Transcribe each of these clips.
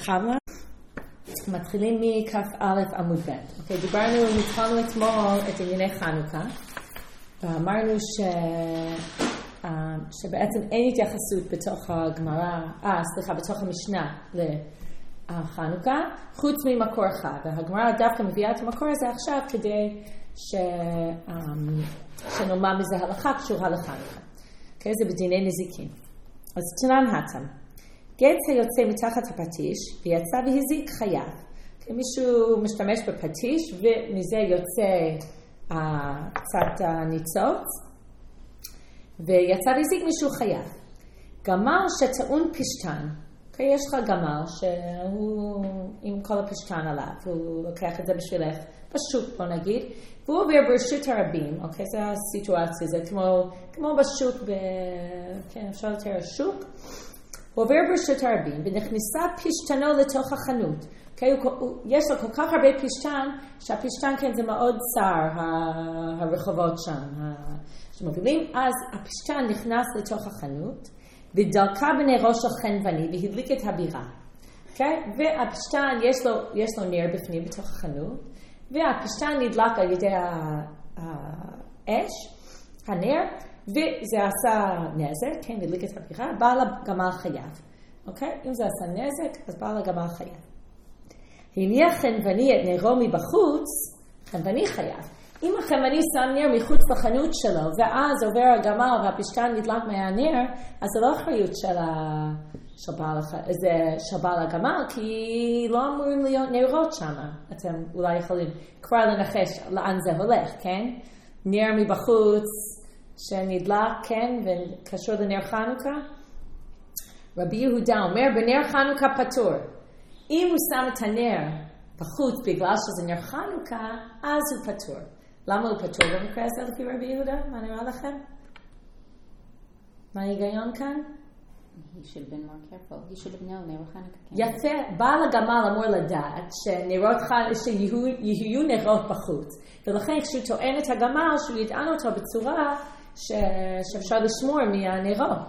חמה. מתחילים מכ"א עמוד ב'. אוקיי, התחלנו אתמול את ענייני חנוכה, ואמרנו שבעצם אין התייחסות בתוך הגמרא, בתוך המשנה לחנוכה, חוץ ממקור אחד. והגמרא דווקא מביאה את המקור הזה עכשיו כדי שנאמר מזה הלכה קשורה לחנוכה. אוקיי, זה בדיני נזיקין. אז תנן התם. גט היוצא מתחת הפטיש ויצא והזיק חייב. מישהו משתמש בפטיש ומזה יוצא קצת הניצוץ ויצא והזיק מישהו חייב. גמר שטעון פשטן. יש לך גמר שהוא עם כל הפשטן עליו, הוא לוקח את זה בשבילך בשוק בוא נגיד, והוא עובר ברשות הרבים, אוקיי? זה הסיטואציה, זה כמו בשוק, כן, אפשר לתאר שוק, הוא עובר ברשות הרבים ונכנסה פשטנו לתוך החנות. יש לו כל כך הרבה פשטן, שהפשטן כן זה מאוד צר, הרחובות שם, שמובילים, אז הפשטן נכנס לתוך החנות, ודלקה בני ראש החנווני והדליק את הבירה. והפשטן יש לו נר בפנים בתוך החנות, והפשטן נדלק על ידי האש, הנר, וזה עשה נזק, כן, הדליק את הבירה, בעל הגמל חייב. אוקיי? אם זה עשה נזק, אז בעל הגמל חייב. הניח חנווני את נרו מבחוץ, חנווני חייב. אם החנווני שם נר מחוץ לחנות שלו, ואז עובר הגמל והפשטן נדלק מהנר, אז זה לא אחריות של בעל הגמל, כי לא אמורים להיות נרות שם. אתם אולי יכולים כבר לנחש לאן זה הולך, כן? נר מבחוץ שנדלק, כן? וקשור לנר חנוכה. רבי יהודה אומר, בנר חנוכה פטור. אם הוא שם את הנר בחוץ בגלל שזה נר חנוכה, אז הוא פטור. למה הוא פטור במקרה הזה לפי רבי יהודה? מה נראה לכם? מה ההיגיון כאן? He should have been more careful. He should have known נר חנוכה. יפה, בעל הגמל אמור לדעת שיהיו נרות בחוץ. ולכן כשהוא טוען את הגמל, שהוא יטען אותו בצורה שאפשר לשמור מהנרות.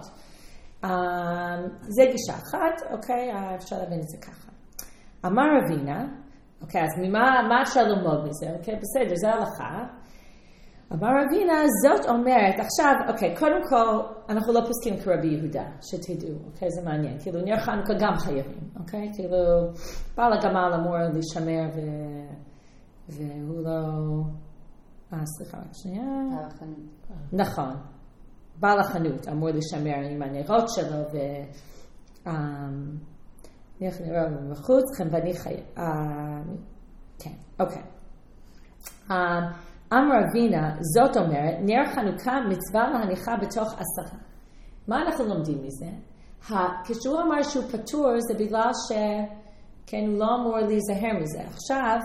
זה גישה אחת, אוקיי? אפשר להבין את זה ככה. אמר רבינה, אוקיי, אז מה אפשר ללמוד מזה? אוקיי, בסדר, זה הלכה. אמר רבינה, זאת אומרת, עכשיו, אוקיי, קודם כל, אנחנו לא פוסקים כרבי יהודה, שתדעו, אוקיי, זה מעניין. כאילו, נר חנוכה גם חייבים, אוקיי? כאילו, בעל הגמל אמור להישמר והוא לא... סליחה, רק שנייה. בעל החנות. נכון. בעל החנות אמור להישמר עם הנרות שלו נראה נראה בחוץ, חנווני חייב. כן, אוקיי. אמר רבינה, זאת אומרת, נר חנוכה מצווה להניחה בתוך 10. מה אנחנו לומדים מזה? כשהוא אמר שהוא פטור, זה בגלל שכן, הוא לא אמור להיזהר מזה. עכשיו,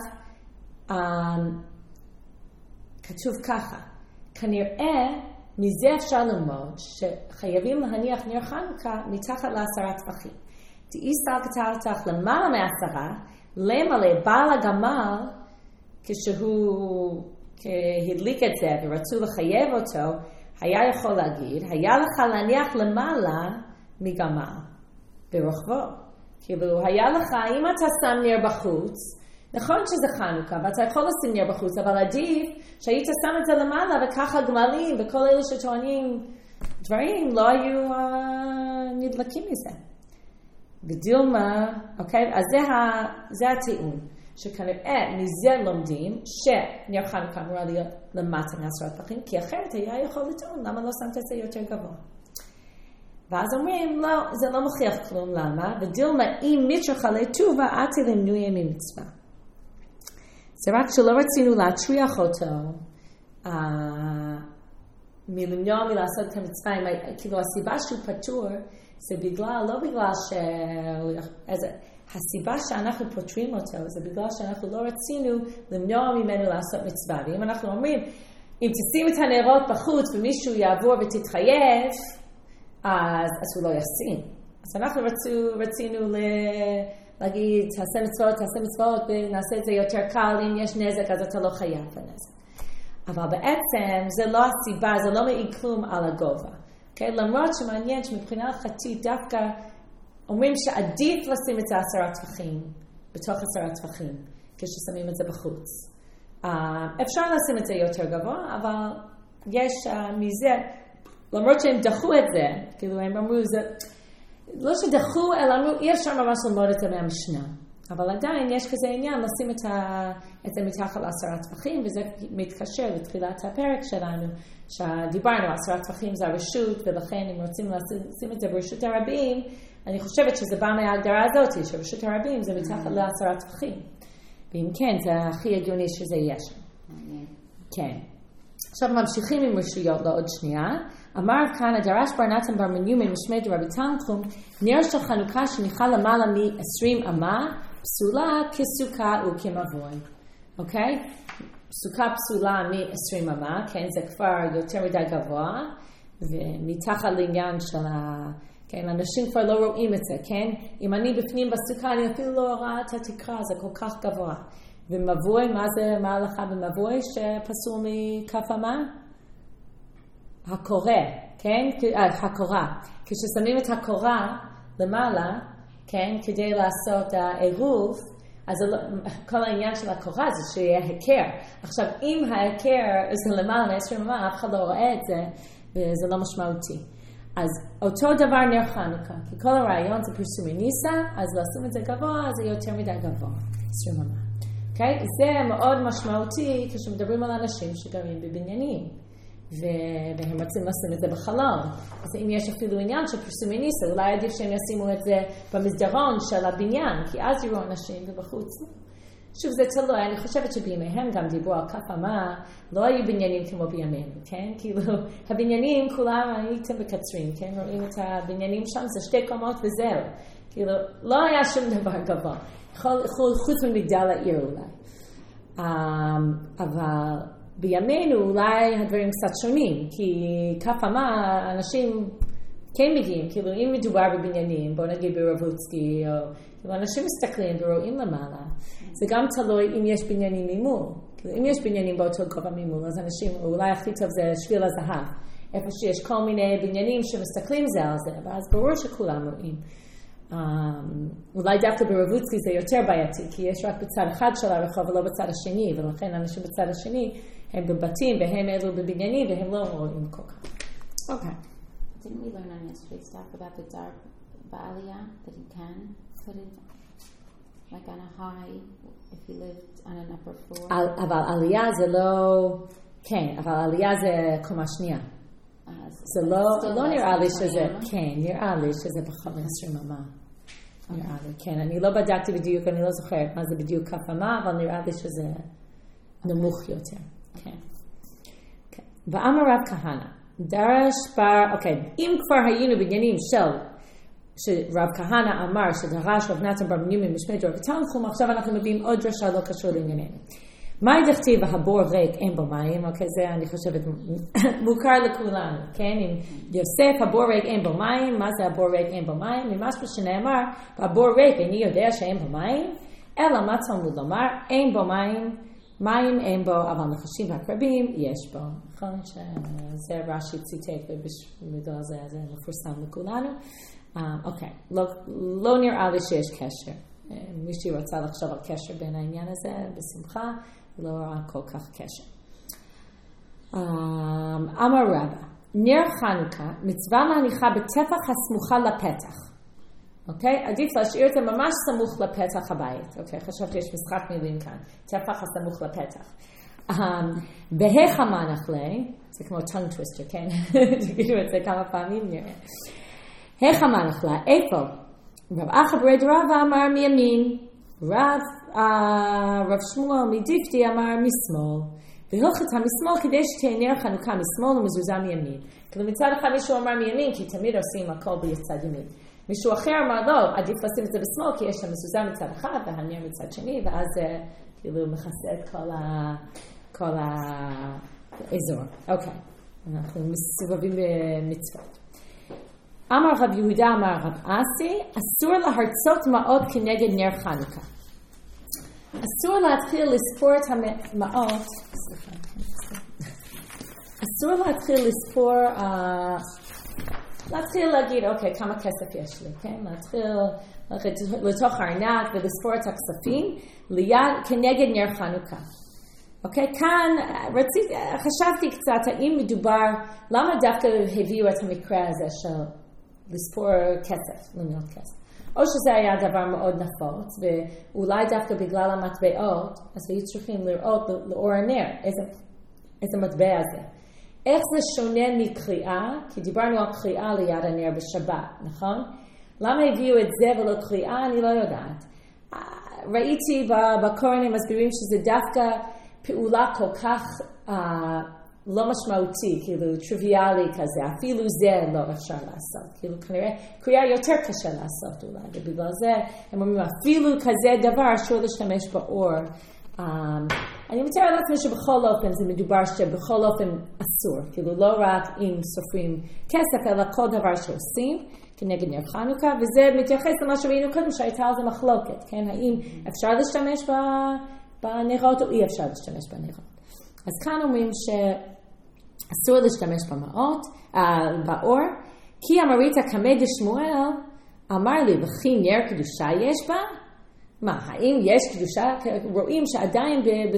כתוב ככה, כנראה מזה אפשר ללמוד שחייבים להניח נר חנוכה מתחת ל10 טפחים. תהי סלקתך למעלה מ10, למלא בעל הגמל, כשהוא הדליק את זה ורצו לחייב אותו, היה יכול להגיד, היה לך להניח למעלה מגמל, ברוחבו. כאילו, היה לך, אם אתה שם נר בחוץ, נכון שזה חנוכה, ואתה יכול לשים נר בחוץ, אבל עדיף שהיית שם את זה למעלה, וככה גמלים וכל אלה שטוענים דברים לא היו נדלקים מזה. בדילמה, אוקיי? אז זה הטיעון, שכנראה מזה לומדים שנר חנוכה אמורה להיות למטה מ10 טפחים, כי אחרת היה יכול לטעון, למה לא שמת את זה יותר גבוה? ואז אומרים, לא, זה לא מוכיח כלום, למה? בדילמה, אם מצרך לטובה, עתי למנויה ממצווה. זה רק שלא רצינו להטריח אותו מלמנוע מלעשות את המצווה, כאילו הסיבה שהוא פטור, זה לא בגלל הסיבה שאנחנו פותרים אותו, זה בגלל שאנחנו לא רצינו למנוע ממנו לעשות מצווה. ואם אנחנו אומרים, אם תשים את הנרות בחוץ ומישהו יעבור ותתחייב, אז הוא לא ישים. אז אנחנו רצינו להגיד, תעשה מצוות ונעשה את זה יותר קל, אם יש נזק אז אתה לא חייב בנזק. אבל בעצם זה לא הסיבה, זה לא מעיד כלום על הגובה. Okay? למרות שמעניין שמבחינה הלכתית דווקא אומרים שעדיף לשים את זה 10 טפחים, בתוך 10 טפחים, כששמים את זה בחוץ. אפשר לשים את זה יותר גבוה, אבל יש מזה, למרות שהם דחו את זה, כאילו הם אמרו, זה, לא שדחו, אלא אמרו, אי אפשר ממש ללמוד את זה מהמשנה. אבל עדיין יש כזה עניין לשים את זה מתחת 10 טפחים, וזה מתקשר לתחילת הפרק שלנו, שדיברנו, 10 טפחים זה הרשות, ולכן אם רוצים לשים את זה ברשות הרבים, אני חושבת שזה בא מההגדרה הזאת, שרשות הרבים זה מתחת ל10 טפחים. ואם כן, זה הכי הגיוני שזה יהיה שם. כן. עכשיו ממשיכים עם רשויות לעוד שנייה. אמר כאן, דרש בר נתן בר מניומין משמי דרבי תנחום, נר של חנוכה שניחה למעלה מ-20 אמה, פסולה כסוכה וכמבוי. אוקיי? סוכה פסולה מ-20 אמה, כן, זה כבר יותר מדי גבוה, ומתחת לעניין של כן, אנשים כבר לא רואים את זה, כן? אם אני בפנים בסוכה, אני אפילו לא רואה את התקרה, זה כל כך גבוה. ומבוי, מה ההלכה במבוי שפסול מכף אמה? הקורא, כן? הקורא. כששמים את הקורא למעלה, כן? כדי לעשות העירוב, אז כל העניין של הקורא זה שיהיה הכר. עכשיו, אם ההכר זה למעלה מ-20 אמה, אף אחד לא רואה את זה, וזה לא משמעותי. אז אותו דבר נר חנוכה, כי כל הרעיון זה פרסומי ניסה, אז לשים את זה גבוה, זה יותר מדי גבוה, 20 אמה. Okay? זה מאוד משמעותי כשמדברים על אנשים שגרים בבניינים, והם רוצים לשים את זה בחלון. אז אם יש אפילו עניין של פרסומי ניסה, אולי עדיף שהם ישימו את זה במסדרון של הבניין, כי אז יראו אנשים ובחוץ. שוב, זה תלוי, אני חושבת שבימיהם גם דיברו על כף אמה, לא היו בניינים כמו בימינו, כן? כאילו, הבניינים כולם הייתם בקצרין, כן? רואים את הבניינים שם, זה 2 קומות וזהו. כאילו, לא היה שום דבר גבוה. חוץ ממגדל העיר אולי. אבל בימינו אולי הדברים קצת שונים, כי כף אמה אנשים כן מגיעים, כאילו אם מדובר בבניינים, בוא נגיד ברבוצקי, או אנשים מסתכלים ורואים למעלה. זה גם תלוי אם יש בניינים ממול. אם יש בניינים באותו גובה ממול, אז אנשים, אולי הכי טוב זה שביל הזהב. איפה שיש כל מיני בניינים שמסתכלים זה על זה, ואז ברור שכולם רואים. אולי דווקא ברבוצקי זה יותר בעייתי, כי יש רק בצד אחד של הרחוב ולא בצד השני, ולכן אנשים בצד השני הם בבתים והם אלו בבניינים והם לא רואים כל כך. אוקיי. Didn't we learn on yesterday's stuff about the dark Baaliyah, that you can put it like on a high if you lived on an upper floor? אבל עלייה זה לא, כן, אבל עלייה זה קומה שנייה. זה לא נראה לי שזה, כן, נראה לי שזה ב-15 אמה. נראה לי, כן, אני לא בדקתי בדיוק, אני לא זוכרת מה זה בדיוק כף אמה, אבל נראה לי שזה נמוך יותר, כן. ואמר רב כהנא, דרש בר, אוקיי, אם כבר היינו בעניינים שרב כהנא אמר שדרש רב נתן בר מניומין משמי דרבי תנחום, עכשיו אנחנו מביאים עוד דרשה לא קשור לענייננו. מה דכתיב הבור ריק אין בו מים? אוקיי, זה אני חושבת מוכר לכולנו, כן? אם יוסף הבור ריק אין בו מים, מה זה הבור ריק אין בו מים? ממשהו שנאמר, הבור ריק איני יודע שאין בו מים, אלא מה תלמוד לומר, אין בו מים אין בו, אבל נחשים ועקרבים יש בו. נכון שזה רש"י ציטט ובגלל זה מפורסם לכולנו. אוקיי, לא נראה לי שיש קשר. מישהי רוצה לחשוב על קשר בין העניין הזה, בשמחה, לא רואה כל כך קשר. אמר רבא, נר חנוכה, מצווה להניחה בטפח הסמוכה לפתח. אוקיי? עדיף להשאיר את זה ממש סמוך לפתח הבית. אוקיי? חשבתי יש משחק מילים כאן. טפח הסמוך לפתח. בהיכמה נחלה, זה כמו tongue twister, כן? תגידו את זה כמה פעמים נראה. היכמה נחלה, איפה? רב אחא ברי דרבא אמר מימין, רב שמואל מדיפתי אמר משמאל, והלכת המשמאל כדי שתהיה נר חנוכה משמאל ומזוזה מימין. כאילו מצד אחד מישהו אמר מימין, כי תמיד עושים הכל בצד ימין. מישהו אחר אמר לא, עדיף לשים את זה בשמאל, כי יש שם מזוזה מצד אחד והנר מצד שני, ואז כאילו מכסה את כל האזור. אוקיי, אנחנו מסובבים במצוות. אמר רב יהודה אמר רב אסי, אסור להרצות מעות כנגד נר חנוכה. אסור להתחיל לספור את המעות, אסור להתחיל לספור להתחיל להגיד, אוקיי, כמה כסף יש לי, כן? להתחיל לתוך הארנק ולספור את הכספים ליד כנגד נר חנוכה. אוקיי, כאן חשבתי קצת האם מדובר, למה דווקא הביאו את המקרה הזה של לספור כסף, למנות כסף. או שזה היה דבר מאוד נפוץ, ואולי דווקא בגלל המטבעות, אז היו צריכים לראות לאור הנר, איזה מטבע זה. איך זה שונה מקריאה? כי דיברנו על קריאה ליד הנר בשבת, נכון? למה הביאו את זה ולא קריאה? אני לא יודעת. ראיתי בקוראים מסבירים שזה דווקא פעולה כל כך לא משמעותי, כאילו טריוויאלי כזה, אפילו זה לא אפשר לעשות. כאילו כנראה קריאה יותר קשה לעשות אולי, ובגלל זה הם אומרים אפילו כזה דבר אסור להשתמש באור. אני מתאר לעצמי שבכל אופן זה מדובר שבכל אופן אסור, כאילו לא רק אם סופרים כסף, אלא כל דבר שעושים כנגד נר חנוכה, וזה מתייחס למה שראינו קודם שהייתה על זה מחלוקת, כן? האם אפשר להשתמש בנרות או אי אפשר להשתמש בנרות. אז כאן אומרים שאסור להשתמש באור, כי אמרית קמא דשמואל אמר לי, וכי נר קדושה יש בה? מה, האם יש קדושה? רואים שעדיין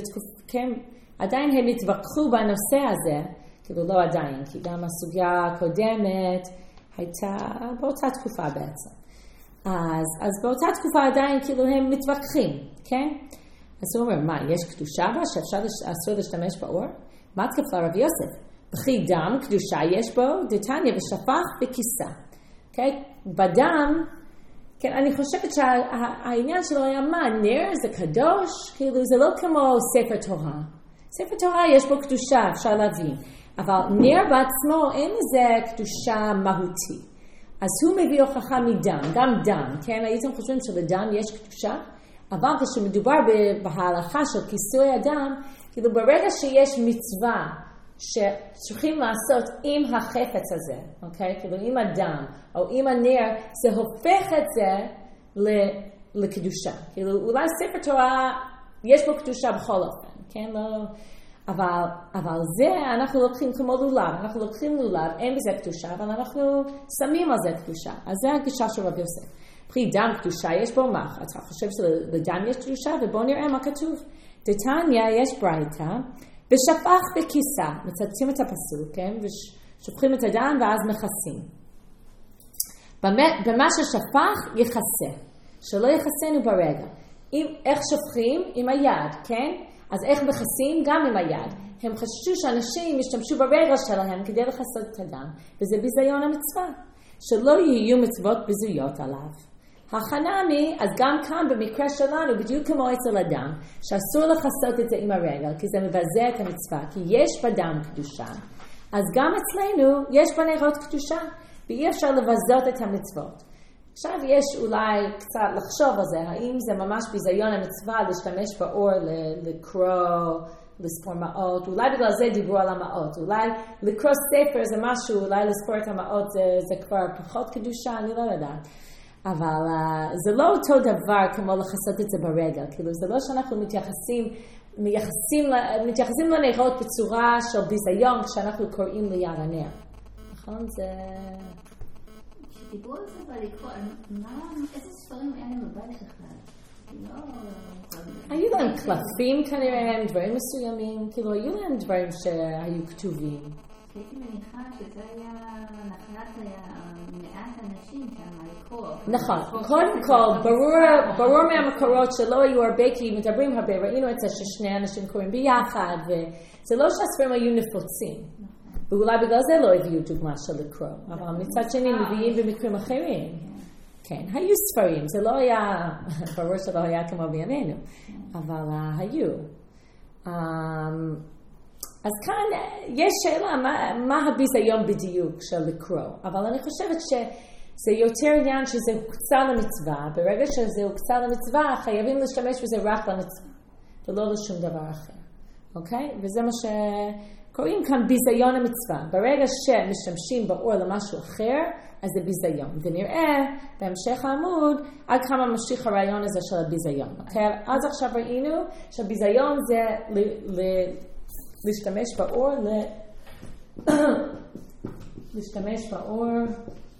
עדיין הם התווכחו בנושא הזה, כאילו לא עדיין, כי גם הסוגיה הקודמת הייתה באותה תקופה בעצם. אז באותה תקופה עדיין כאילו הם מתווכחים, כן? אז הוא אומר, מה, יש קדושה בה שאסור להשתמש באור? מה תקפה רב יוסף? וכי דם, קדושה יש בו, דתניא ושפך וכיסה. Okay? בדם, כן, אני חושבת שהעניין שלו היה מה, נר זה קדוש, כאילו זה לא כמו ספר תורה. ספר תורה יש בו קדושה, אפשר להבין. אבל נר בעצמו אין איזה קדושה מהותי. אז הוא מביא הוכחה מדם, גם דם, כן? הייתם חושבים שלדם יש קדושה? אבל כשמדובר בהלכה של כיסוי הדם, כאילו ברגע שיש מצווה שצריכים לעשות עם החפץ הזה, אוקיי? כאילו עם הדם או עם הנר, זה הופך את זה לקדושה. כאילו אולי ספר תורה יש בו קדושה בכל אופן, כן? לא, אבל זה אנחנו לוקחים כמו לולב, אנחנו לוקחים לולב, אין בזה קדושה, אבל אנחנו שמים על זה קדושה. אז זה הגישה של רב יוסף. פרי דם קדושה יש בו מה? אתה חושב שלדם יש קדושה? ובואו נראה מה כתוב. דתניא יש ברייתא, ושפך בכיסה, מצטטים את הפסוק, כן? ושופכים את הדם ואז מכסים. במה ששפך יכסה, שלא יכסנו ברגע. איך שופכים? עם היד, כן? אז איך מכסים? גם עם היד. הם חששו שאנשים ישתמשו ברגע שלהם כדי לכסות את הדם, וזה ביזיון המצווה. שלא יהיו מצוות בזויות עליו. החנמי, אז גם כאן במקרה שלנו, בדיוק כמו אצל אדם, שאסור לכסות את זה עם הרגל, כי זה מבזה את המצווה, כי יש בדם קדושה. אז גם אצלנו יש בנרות קדושה, ואי אפשר לבזות את המצוות. עכשיו יש אולי קצת לחשוב על זה, האם זה ממש ביזיון המצווה להשתמש באור לקרוא, לספור מעות, אולי בגלל זה דיברו על המעות, אולי לקרוא ספר זה משהו, אולי לספור את המעות זה כבר פחות קדושה, אני לא יודעת. אבל זה לא אותו דבר כמו לחסות את זה ברגל, כאילו זה לא שאנחנו מתייחסים לנרות בצורה של ביזיון כשאנחנו קוראים ליד הנר. נכון? זה... כשדיברו על זה בלקרוא, איזה ספרים אין בבית בכלל? היו להם קלפים כנראה, דברים מסוימים, כאילו היו להם דברים שהיו כתובים. הייתי מניחה שזה היה נחלת מעט אנשים שם לקרוא. נכון, קודם כל, ברור מהמקורות שלא היו הרבה, כי מדברים הרבה, ראינו את זה ששני אנשים קוראים ביחד, וזה לא שהספרים היו נפוצים. ואולי בגלל זה לא הביאו דוגמה של לקרוא, אבל מצד שני מביאים במקרים אחרים. כן, היו ספרים, זה לא היה, ברור שלא היה כמו בימינו, אבל היו. אז כאן יש שאלה מה הביזיון בדיוק של לקרוא, אבל אני חושבת שזה יותר עניין שזה הוקצה למצווה, ברגע שזה הוקצה למצווה חייבים להשתמש בזה רק למצווה, ולא לשום דבר אחר, אוקיי? וזה מה שקוראים כאן ביזיון המצווה, ברגע שמשתמשים באור למשהו אחר, אז זה ביזיון, ונראה בהמשך העמוד עד כמה ממשיך הרעיון הזה של הביזיון, אוקיי? אז עכשיו ראינו שהביזיון זה להשתמש באור, להשתמש באור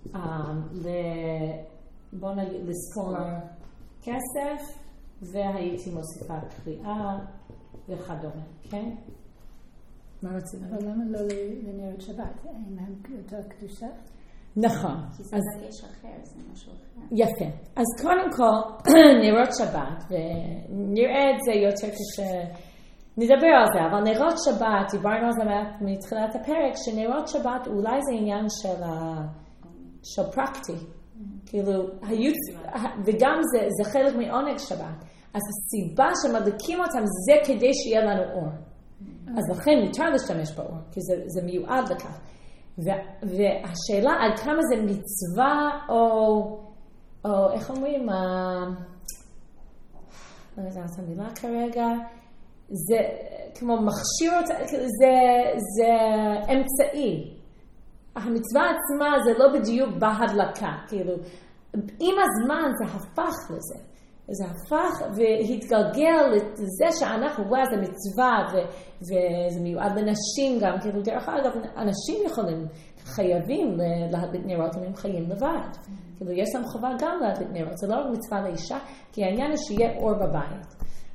בוא נגיד לספור כסף, והייתי מוסיפה קריאה וכדומה, כן? מה רצית? אבל למה לא לנרות שבת? אין להם יותר קדושה? נכון. כי זה דגש אחר, זה משהו אחר. יפה. אז קודם כל, נרות שבת, ונראה את זה יותר נדבר על זה, אבל נרות שבת, דיברנו על זה מתחילת הפרק, שנרות שבת אולי זה עניין של פרקטי. כאילו, וגם זה חלק מעונג שבת. אז הסיבה שמדליקים אותם זה כדי שיהיה לנו אור. אז לכן מותר להשתמש באור, כי זה מיועד לכך. והשאלה עד כמה זה מצווה או איך אומרים, לא יודעת את המילה כרגע, זה כמו מכשיר, זה אמצעי. המצווה עצמה זה לא בדיוק בהדלקה, כאילו, עם הזמן זה הפך לזה. זה הפך והתגלגל לזה שאנחנו רואה זה מצווה וזה מיועד לנשים גם, כאילו דרך אגב, אנשים יכולים, חייבים להדליק נרות אם הם חיים לבד. כאילו יש להם חובה גם להדליק נרות, זה לא רק מצווה לאישה, כי העניין הוא שיהיה אור בבית.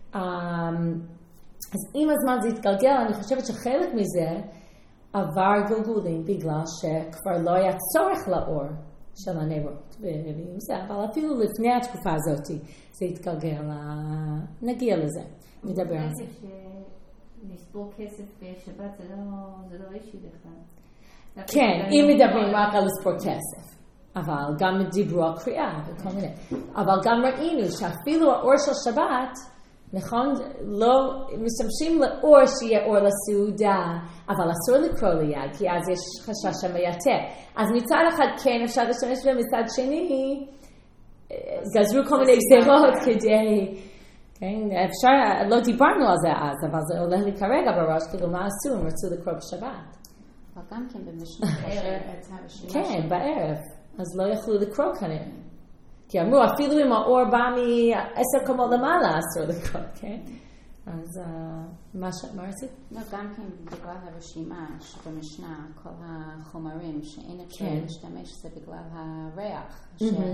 אז עם הזמן זה התגלגל, אני חושבת שחלק מזה עבר גלגולים בגלל שכבר לא היה צורך לאור של הנרות. אבל אפילו לפני התקופה הזאת זה התגלגל, נגיע לזה, נדבר על זה. לספור כסף בשבת זה לא אישי בכלל. כן, אם מדברים רק על לספור כסף. אבל גם דיברו על קריאה וכל מיני. אבל גם ראינו שאפילו האור של שבת, נכון, לא משתמשים לאור שיהיה אור לסעודה, אבל אסור לקרוא ליד, כי אז יש חשש שמייתר. אז מצד אחד כן אפשר להשתמש בהם, מצד שני, גזרו כל מיני גזירות כדי, כן, אפשר, לא דיברנו על זה אז, אבל זה עולה לי כרגע בראש, כאילו מה עשו, הם רצו לקרוא בשבת. אבל גם כן במשנה בערב. כן, בערב, אז לא יכלו לקרוא כנראה. כי אמרו, אפילו אם האור בא מ10 קומות למעלה, אסור לקרוא, כן? אז מה רצית? לא, גם כן בגלל הרשימה שבמשנה, כל החומרים שאין אפשר להשתמש, זה בגלל הריח,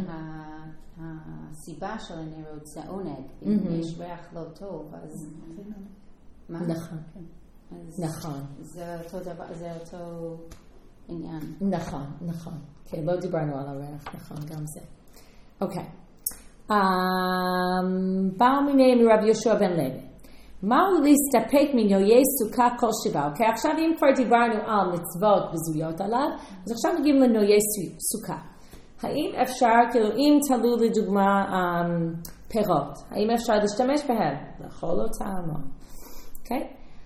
שהסיבה של הנרות זה עונג, אם יש ריח לא טוב, אז... נכון. נכון. זה אותו דבר, זה אותו עניין. נכון, נכון. כן, לא דיברנו על הריח, נכון, גם זה. אוקיי. באו מיני מרב יהושע בן לוי. מהו להסתפק מנויי סוכה כל שבעה? אוקיי, עכשיו אם כבר דיברנו על מצוות בזויות עליו, אז עכשיו נגיעים לנויי סוכה. האם אפשר, כאילו אם תלו לדוגמה פירות, האם אפשר להשתמש בהם? לאכול אותם, אוקיי?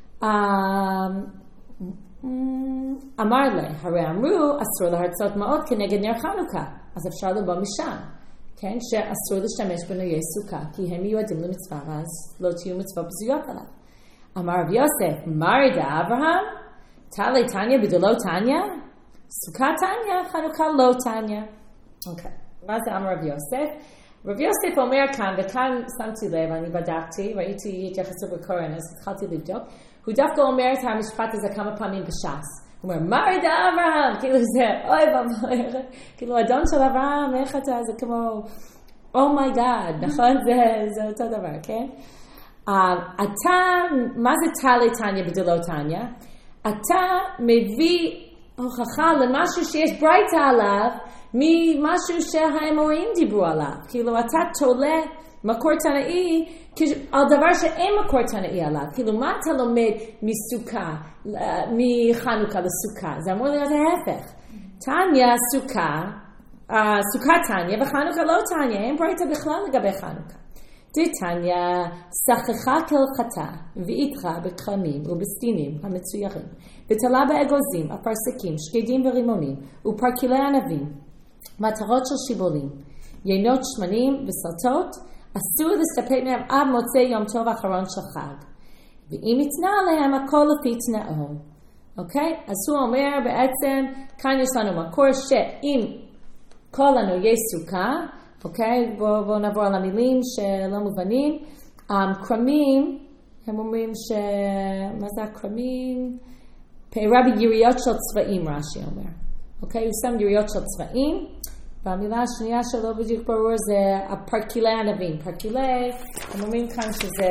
אמר לה, הרי אמרו, אסור להרצות מאוד כנגד נר חנוכה, אז אפשר לבוא משם, כן? שאסור להשתמש בנויי סוכה, כי הם מיועדים למצווה, אז לא תהיו מצווה בזויות עליו. אמר רב יוסף, מרדה אברהם, תלי תניה בדלו תניה, סוכה תניה, חנוכה לא תניה. אוקיי, מה זה אמר רב יוסף? רב יוסף אומר כאן, וכאן שמתי לב, אני בדקתי, ראיתי התייחסות בקוראן, אז התחלתי לבדוק, הוא דווקא אומר את המשפט הזה כמה פעמים בש"ס. הוא אומר, מרדה אברהם, כאילו זה, אוי ואבוי, כאילו אדון של אברהם, איך אתה, זה כמו, אומייגאד, נכון? זה אותו דבר, כן? אתה, מה זה תלי תניה בדלו תניה? אתה מביא הוכחה למשהו שיש ברייתא עליו, ממשהו שהאמוראים דיברו עליו. כאילו אתה תולה מקור תנאי על דבר שאין מקור תנאי עליו. כאילו מה אתה לומד מסוכה, מחנוכה לסוכה? זה אמור להיות ההפך. תניה סוכה, סוכה תניה וחנוכה לא תניה. אין ברייתא בכלל לגבי חנוכה. תניה שכחה כהלכתה ואיתך בכרמים ובסטינים המצוירים ותלה באגוזים, הפרסקים, שקדים ורימונים ופרקילי ענבים, מטרות של שיבולים, יינות שמנים וסרטות, אסור להסתפק מהם עד מוצאי יום טוב האחרון של חג. ואם יתנה עליהם הכל לפי תנאו. אוקיי? אז הוא אומר בעצם, כאן יש לנו מקור שאם כל הנויי סוכה, אוקיי? בואו נעבור על המילים שלא מובנים. קרמים, הם אומרים מה זה הקרמים? פירה ביריות של צבעים, רש"י אומר. אוקיי? הוא שם יריות של צבעים, והמילה השנייה שלא בדיוק ברור זה הפרקילי ענבים. פרקילי, הם אומרים כאן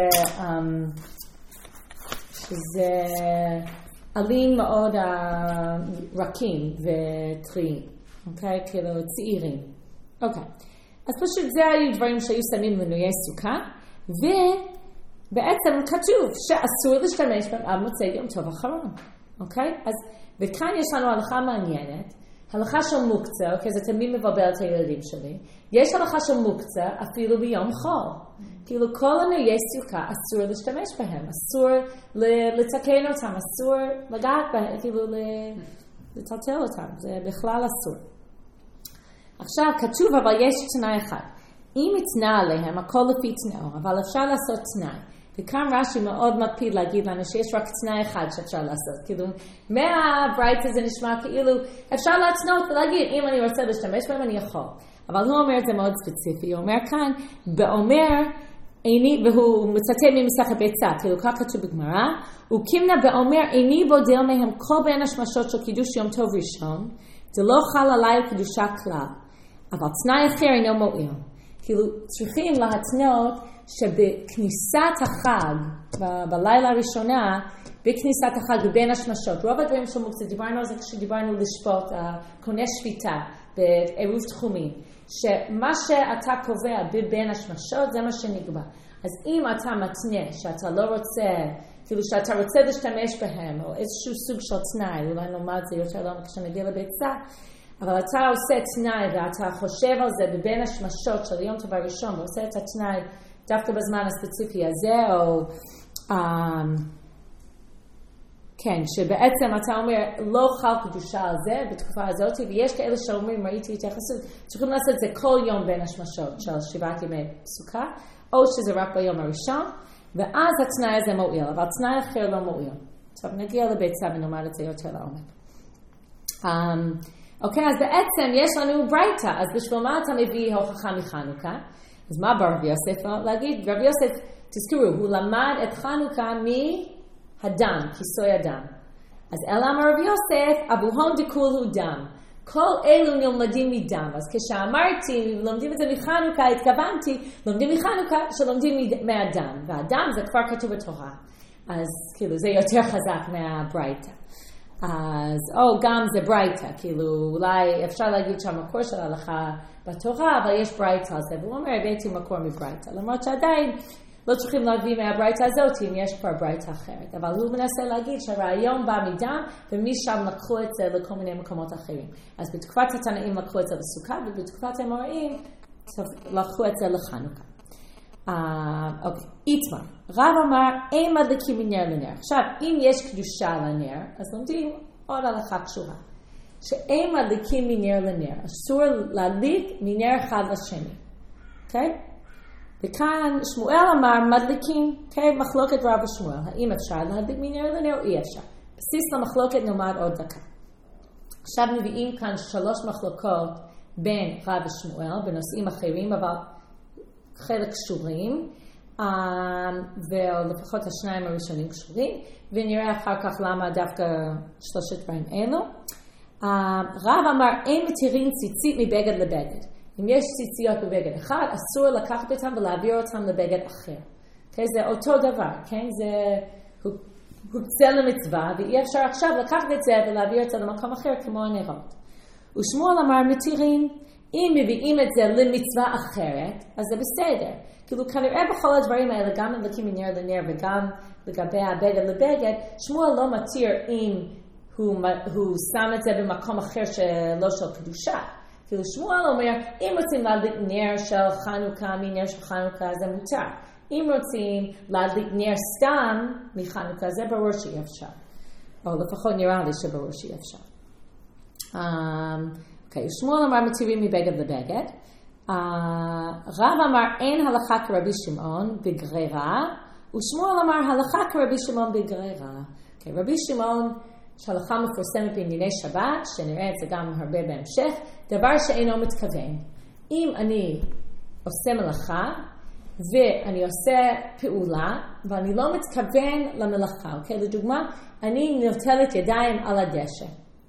שזה עלים מאוד רכים וטריים, אוקיי? כאילו צעירים. אוקיי. אז פשוט זה היו דברים שהיו שמים מנויי סוכה, ובעצם כתוב שאסור להשתמש בהם עד מוצאי יום טוב אחרון. אוקיי? אז וכאן יש לנו הלכה מעניינת, הלכה של מוקצה, אוקיי? זה תמיד מבלבל את הילדים שלי. יש הלכה של מוקצה אפילו ביום חול. כאילו כל מנויי סוכה אסור להשתמש בהם, אסור לתקן אותם, אסור לגעת בהם, כאילו לטלטל אותם, זה בכלל אסור. עכשיו כתוב אבל יש תנאי אחד, אם יתנא עליהם הכל לפי תנאו, אבל אפשר לעשות תנאי. וכאן רש"י מאוד מקפיד להגיד לנו שיש רק תנאי אחד שאפשר לעשות. כאילו מהברייתא זה נשמע כאילו אפשר להתנות ולהגיד אם אני רוצה להשתמש בהם אני יכול. אבל הוא אומר את זה מאוד ספציפי, הוא אומר כאן באומר איני, והוא מצטט ממסכת ביצה, כאילו כך כתוב בגמרא, וקימנה באומר איני בודל מהם כל בין השמשות של קידוש יום טוב ראשון, זה לא חל עליי קדושה כלל. אבל תנאי אחר אינו מועיל. כאילו צריכים להתנות שבכניסת החג, בלילה הראשונה, בכניסת החג ובין השמשות, רוב הדברים של מוקצה, דיברנו על זה כשדיברנו לשפוט, קונה שפיטה בעירוב תחומים, שמה שאתה קובע בבין השמשות זה מה שנקבע. אז אם אתה מתנה שאתה לא רוצה, כאילו שאתה רוצה להשתמש בהם, או איזשהו סוג של תנאי, אולי נאמר את זה יותר לא כשנגיע לביצה, אבל אתה עושה תנאי ואתה חושב על זה בבין השמשות של יום טוב הראשון, ועושה את התנאי דווקא בזמן הספציפי הזה, או כן, שבעצם אתה אומר לא חל קדושה על זה בתקופה הזאת, ויש כאלה שאומרים, ראיתי התייחסות, צריכים לעשות את זה כל יום בין השמשות של 7 ימי סוכה, או שזה רק ביום הראשון, ואז התנאי הזה מועיל, אבל תנאי אחר לא מועיל. עכשיו נגיע לביצה ונאמר את זה יותר לעומק. אוקיי, אז בעצם יש לנו ברייתא, אז בשביל מה אתה מביא הוכחה מחנוכה? אז מה ברבי יוסף להגיד? רבי יוסף, תזכרו, הוא למד את חנוכה מהדם, כיסוי הדם. אז אלא אמר רבי יוסף, אבוהון דכול הוא דם. כל אלו נלמדים מדם. אז כשאמרתי, לומדים את זה מחנוכה, התכוונתי, לומדים מחנוכה שלומדים מהדם. והדם זה כבר כתוב בתורה. אז כאילו זה יותר חזק מהברייתא. אז, גם זה ברייתא, כאילו אולי אפשר להגיד שהמקור של ההלכה בתורה, אבל יש ברייתא על זה, והוא אומר, הבאתי מקור מברייתא, למרות שעדיין לא צריכים להביא מהברייתא הזאת, אם יש כבר ברייתא אחרת, אבל הוא מנסה להגיד שהרעיון בא מדם, ומשם לקחו את זה לכל מיני מקומות אחרים. אז בתקופת התנאים לקחו את זה לסוכה, ובתקופת האמוראים לקחו את זה לחנוכה. אוקיי, איתמר, רב אמר, אין מדליקים מנר לנר. עכשיו, אם יש קדושה לנר, אז לומדים עוד הלכה קשורה. שאין מדליקים מנר לנר. אסור להדליק מנר אחד לשני. אוקיי? וכאן שמואל אמר, מדליקים, אוקיי? מחלוקת רב ושמואל. האם אפשר להדליק מנר לנר או אי אפשר? בסיס למחלוקת נאמר עוד דקה. עכשיו מביאים כאן 3 מחלוקות בין רב ושמואל, בנושאים אחרים, אבל חלק קשורים, ולפחות השניים הראשונים קשורים, ונראה אחר כך למה דווקא 3 דברים אלו. רב אמר, אין מתירים ציצית מבגד לבגד. אם יש ציציות בבגד אחד, אסור לקחת אותם ולהעביר אותם לבגד אחר. Okay, זה אותו דבר, כן? זה הוקצה למצווה, ואי אפשר עכשיו לקחת את זה ולהעביר את זה למקום אחר כמו הנרות. ושמואל אמר, מתירים, אם מביאים את זה למצווה אחרת, אז זה בסדר. כאילו כנראה בכל הדברים האלה, גם מדליקים מנר לנר וגם לגבי הבגד לבגד, שמואל לא מתיר אם הוא שם את זה במקום אחר שלא של קדושה. כאילו שמואל אומר, אם רוצים להדליק נר של חנוכה מנר של חנוכה, זה מותר. אם רוצים להדליק נר סתם מחנוכה, זה ברור שאי אפשר. או לפחות נראה לי שברור שאי אפשר. אוקיי, שמואל אמר מתירים מבגד לבגד. רב אמר אין הלכה כרבי שמעון בגרירה, ושמואל אמר הלכה כרבי שמעון בגרירה. אוקיי, רבי שמעון שהלכה מפורסמת בענייני שבת, שנראה את זה גם הרבה בהמשך, דבר שאינו מתכוון. אם אני עושה מלאכה, ואני עושה פעולה, ואני לא מתכוון למלאכה, אוקיי? לדוגמה, אני נוטלת ידיים על הדשא.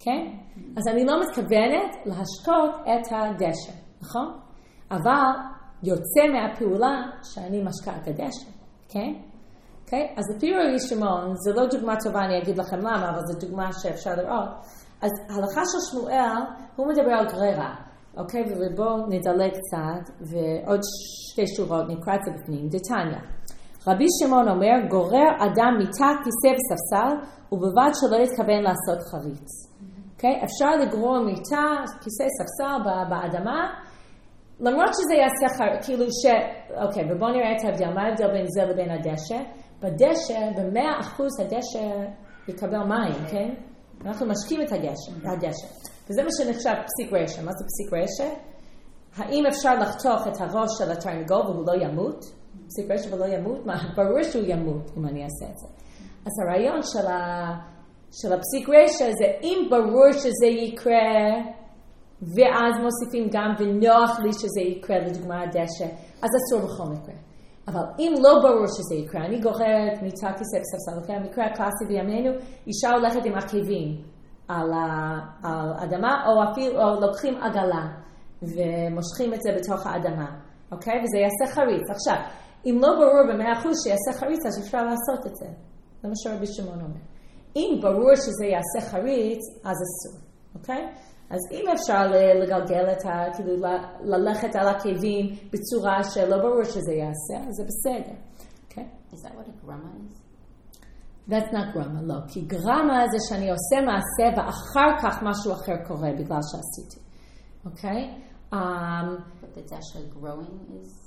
כן? אז אני לא מתכוונת להשקות את הדשא, נכון? אבל יוצא מהפעולה שאני משקה את הדשא, כן? Okay? אז לפי רבי שמעון, זה לא דוגמה טובה, אני אגיד לכם למה, אבל זו דוגמה שאפשר לראות. אז ההלכה של שמואל, הוא מדבר על גררה, אוקיי? ובואו נדלג קצת, ועוד שתי שורות נקרא את זה בפנים. דתניא. רבי שמעון אומר, גורר אדם מיטה, כיסא וספסל, ובלבד שלא יתכוון לעשות חריץ. אוקיי? אפשר לגרור מיטה, כיסא, ספסל באדמה, למרות שזה יעשה חריץ, כאילו אוקיי, ובואו נראה את ההבדל. מה ההבדל בין זה לבין הדשא? בדשא, ב100% הדשא יקבל מים, כן? אנחנו משקים את הדשא. וזה מה שנחשב פסיק רשע. מה זה פסיק רשע? האם אפשר לחתוך את הראש של התרנגול והוא לא ימות? פסיק רשע ולא ימות? מה? ברור שהוא ימות אם אני אעשה את זה. אז הרעיון של הפסיק רשע זה אם ברור שזה יקרה, ואז מוסיפים גם ונוח לי שזה יקרה, לדוגמה הדשא, אז אסור בכל מקרה. אבל אם לא ברור שזה יקרה, אני גוררת מיטה כיסא וספסל, המקרה הקלאסי בימינו, אישה הולכת עם עקבים על האדמה, או אפילו לוקחים עגלה ומושכים את זה בתוך האדמה, אוקיי? וזה יעשה חריץ. עכשיו, אם לא ברור ב100% שיעשה חריץ, אז אפשר לעשות את זה. זה מה שרבי שמעון אומר. אם ברור שזה יעשה חריץ, אז אסור, אוקיי? אז אם אפשר לגלגל את כאילו ללכת על עקבים בצורה שלא ברור שזה יעשה, אז זה בסדר. Okay? Is that what a grama is? That's not grama, לא. כי גרמה זה שאני עושה מעשה ואחר כך משהו אחר קורה בגלל שעשיתי. אוקיי? But the dasha growing is...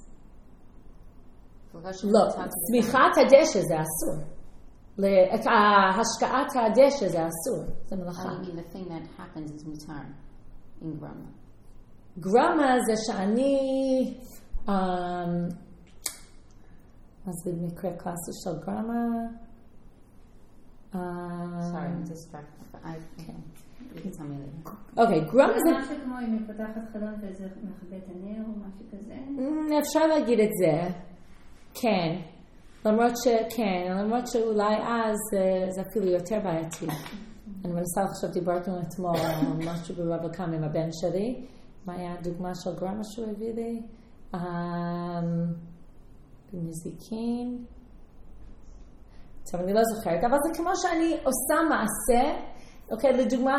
לא, צמיחת הדשא זה אסור. השקעת הדשא זה אסור. זה מלאכה. I mean the thing that happens is mutar in grama. גרמה זה שאני... אז במקרה קלאסי של גרמה... Sorry, I'm distracted. You can tell me later. אוקיי, גרמה זה... זה משהו כמו אם היא פותחת חלון וזה מכבה את הנר או משהו כזה? אפשר להגיד את זה. כן. למרות שאולי אז זה אפילו יותר בעייתי. אני מנסה לחשוב, דיברנו אתמול על משהו ברבע קם עם הבן שלי. מה היה הדוגמה של גרמה שהוא הביא לי? במזיקין. טוב, אני לא זוכרת, אבל זה כמו שאני עושה מעשה, אוקיי, לדוגמה,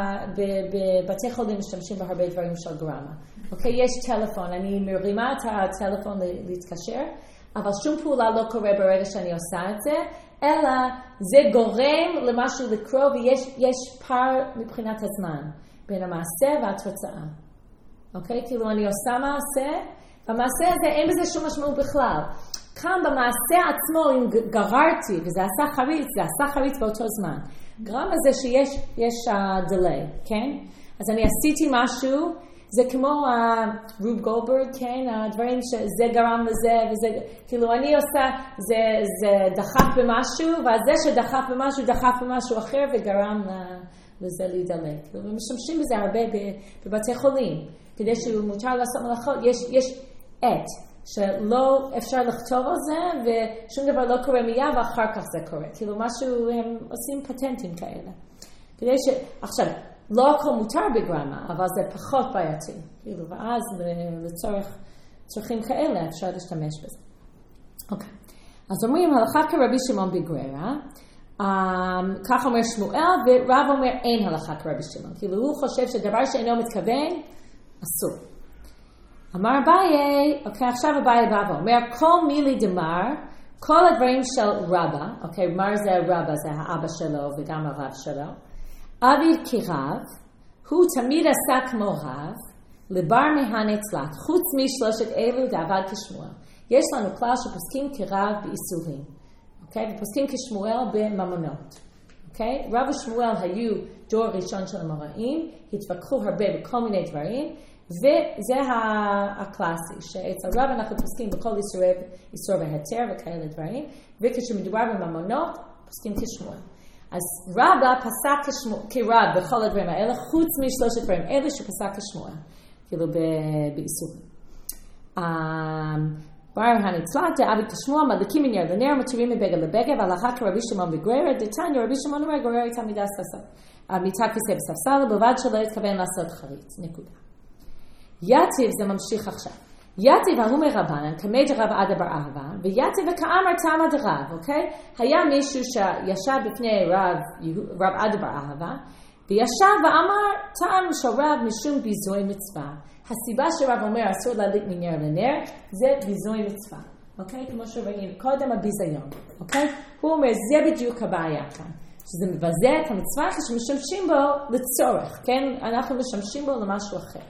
בבתי חולים משתמשים בהרבה דברים של גרמה. אוקיי, יש טלפון, אני מרימה את הטלפון להתקשר, אבל שום פעולה לא קורה ברגע שאני עושה את זה, אלא זה גורם למשהו לקרוא, ויש פער מבחינת הזמן בין המעשה והתוצאה. אוקיי? כאילו אני עושה מעשה, והמעשה הזה אין בזה שום משמעות בכלל. כאן במעשה עצמו, אם גררתי, וזה עשה חריץ, זה עשה חריץ באותו זמן. גרמה זה שיש delay, כן? אז אני עשיתי משהו, זה כמו רוב גולדברג, כן? הדברים שזה גרם לזה, וזה, כאילו אני עושה, זה דחף במשהו, ואז זה שדחף במשהו, דחף במשהו אחר, וגרם לזה להידלק. ומשתמשים בזה הרבה בבתי חולים, כדי שמותר לעשות מלאכות, יש עת, שלא אפשר לכתוב על זה, ושום דבר לא קורה מיד, ואחר כך זה קורה. כאילו משהו, הם עושים פטנטים כאלה. כדי עכשיו, לא הכל מותר בגרמה, אבל זה פחות בעייתי. כאילו, ואז לצורך צרכים כאלה אפשר להשתמש בזה. אוקיי. אז אומרים, הלכה כרבי שמעון בגררה, כך אומר שמואל, ורב אומר, אין הלכה כרבי שמעון. כאילו, הוא חושב שדבר שאינו מתכוון, אסור. אמר אביי, אוקיי, עכשיו אביי בא ואומר, כל מילי דמר, כל הדברים של רבא, אוקיי, מר זה רבא, זה האבא שלו וגם הרב שלו, אביו כרב, הוא תמיד עשה כמו רב, לבר מהנצלת, חוץ משלושת אלו דעבד כשמואל. יש לנו כלל שפוסקים כרב באיסורים, אוקיי? ופוסקים כשמואל בממונות, אוקיי? רב ושמואל היו דור ראשון של המוראים, התווכחו הרבה בכל מיני דברים, וזה הקלאסי, שאצל רב אנחנו פוסקים בכל איסור והיתר וכאלה דברים, וכשמדובר בממונות, פוסקים כשמואל. אז רבא פסק כרב בכל הדברים האלה, חוץ משלושת דברים אלה שפסק כשמואל, כאילו באיסור. בר הנצלה, דאבי תשמוע, מדליקים מנר לנר, מצ'יבים מבגד לבגד, והלכה כרבי שמעון בגרר, דתניא רבי שמעון אומר, גורר את המיטה כיסא בספסל, בלבד שלא התכוון לעשות חריץ. נקודה. יתיב זה ממשיך עכשיו. יתיב ההוא מרבנן, כמי דרב עדה בר אהבה, ויתיב וכאמר תמה דרב, אוקיי? היה מישהו שישב בפני רב עדה בר אהבה, וישב ואמר, טעם של רב משום ביזוי מצווה. הסיבה שרב אומר אסור להדליק מנר לנר, זה ביזוי מצווה. אוקיי? כמו שראינו קודם הביזיון. אוקיי? הוא אומר, זה בדיוק הבעיה כאן. שזה מבזה את המצווה שמשתמשים בו לצורך. כן? אנחנו משתמשים בו למשהו אחר.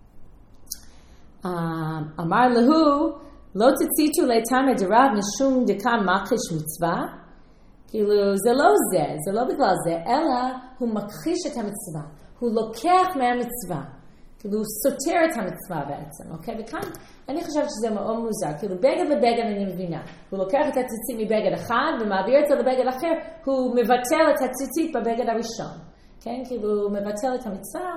אמר להו, לא תציתו לתמה דרב משום דקה מכחיש מצווה. כאילו, זה לא בגלל זה, אלא הוא מכחיש את המצווה. הוא לוקח מהמצווה. כאילו, הוא סותר את המצווה בעצם, אוקיי? וכאן אני חושבת שזה מאוד מוזר. כאילו, בגד לבגד אני מבינה. הוא לוקח את הציצית מבגד אחד ומעביר את זה לבגד אחר, הוא מבטל את הציצית בבגד הראשון. כן? כאילו, הוא מבטל את המצווה.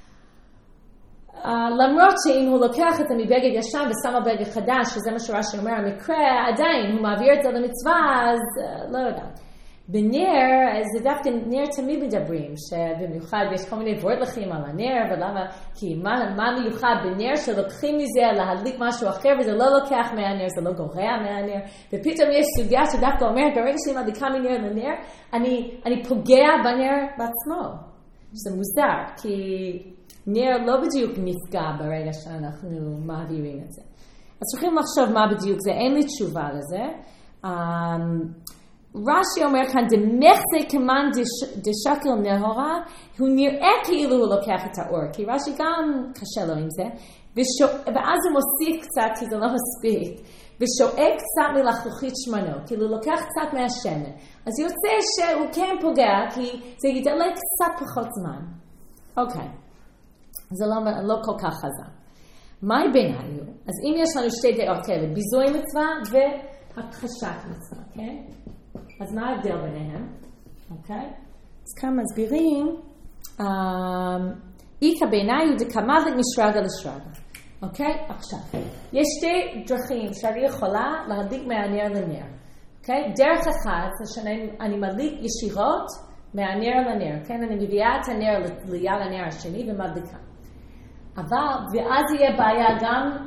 למרות שאם הוא לוקח את זה מבגד ישן ושם בבגד חדש, שזה מה שרש"י אומר, המקרה, עדיין הוא מעביר את זה למצווה, אז לא יודעת. בנר, זה דווקא נר תמיד מדברים, שבמיוחד יש כל מיני וורדלכים על הנר, ולמה, כי מה מיוחד בנר שלוקחים מזה להדליק משהו אחר, וזה לא לוקח מהנר, זה לא גורע מהנר, ופתאום יש סוגיה שדווקא אומרת, ברגע שאני מדליקה מנר לנר, אני פוגע בנר בעצמו. זה מוזר, כי נר לא בדיוק נפגע ברגע שאנחנו מעבירים את זה. אז צריכים לחשוב מה בדיוק זה, אין לי תשובה לזה. רש"י אומר כאן, דמחזק כמן דשקל נהורה, הוא נראה כאילו הוא לוקח את האור, כי רש"י גם קשה לו עם זה, ואז הוא מוסיף קצת, כי זה לא מספיק, ושואק קצת מלחלוכית שמנו, כאילו הוא לוקח קצת מהשמן. אז יוצא שהוא כן פוגע, כי זה ידלק קצת פחות זמן. אוקיי, זה לא כל כך חזק. מהי בעיניי? אז אם יש לנו שתי דעות כאלה, ביזוי מצווה והכחשת מצווה, כן? אז מה ההבדל ביניהם? אוקיי? אז כאן מסבירים, איקה בעיניי הוא דקמדלק משרגה לשרגה. אוקיי? עכשיו, יש שתי דרכים שאני יכולה להדליק מהנר לנר. אוקיי? דרך אחת זה שאני מדליק ישירות מהנר לנר. כן? אני מביאה את הנר ליד הנר השני ומדליקה. אבל, ואז יהיה בעיה גם,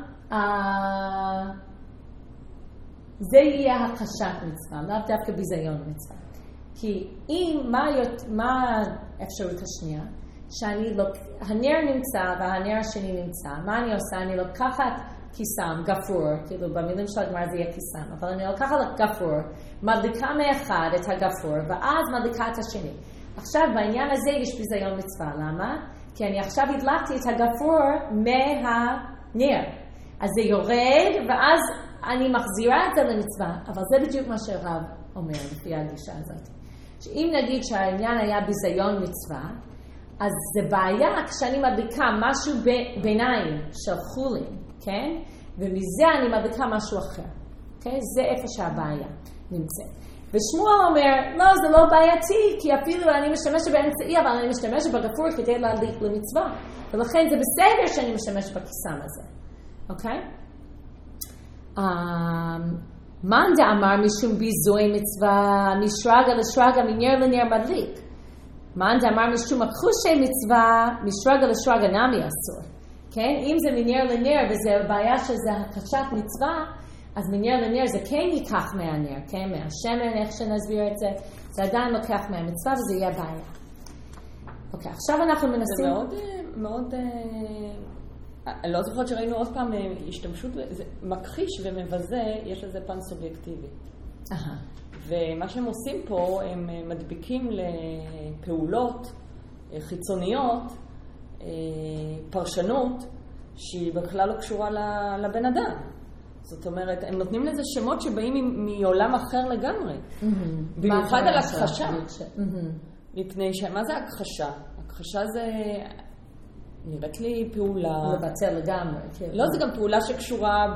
זה יהיה הכחשת מצווה, לאו דווקא ביזיון מצווה. כי אם, מה האפשרות השנייה? הנר נמצא והנר השני נמצא. מה אני עושה? אני לוקחת כיסם, גפור, כאילו במילים של הגמרא זה יהיה כיסם, אבל אני לוקחת גפור, מדליקה מאחד את הגפור, ואז מדליקה את השני. עכשיו בעניין הזה יש ביזיון מצווה, למה? כי אני עכשיו הדלקתי את הגפור מהנר. אז זה יורד, ואז אני מחזירה את זה למצווה, אבל זה בדיוק מה שרב אומר לפי הגישה הזאת. שאם נגיד שהעניין היה ביזיון מצווה, אז זה בעיה כשאני מדליקה משהו ביניים של חולין, כן? ומזה אני מדליקה משהו אחר. כן? זה איפה שהבעיה נמצאת. ושמואל אומר, לא, זה לא בעייתי, כי אפילו אני משתמשת באמצעי, אבל אני משתמשת בגפור כדי להדליק למצווה. ולכן זה בסדר שאני משתמשת בכיסם הזה. אוקיי? מאן דאמר משום ביזוי מצווה, משרגה לשרגה, מנר לנר מדליק. מאן דאמר משום הכחושי מצווה, משרגה לשרגה נמי אסור. כן? אם זה מנר לנר וזה בעיה שזה הכחשת מצווה, אז מנר לנר זה כן ייקח מהנר, כן? מהשמן, איך שנסביר את זה, זה עדיין לוקח מהמצווה וזה יהיה בעיה. אוקיי, עכשיו אנחנו מנסים... זה מאוד... אני לא זוכרת שראינו עוד פעם השתמשות, זה מכחיש ומבזה, יש לזה פן סובייקטיבי. ומה שהם עושים פה, הם מדביקים לפעולות חיצוניות, פרשנות, שהיא בכלל לא קשורה לבן אדם. זאת אומרת, הם נותנים לזה שמות שבאים מעולם אחר לגמרי. במיוחד על הכחשה. מפני שמה זה הכחשה? הכחשה זה... נראית לי פעולה... לבטל לגמרי. לא, זה גם פעולה שקשורה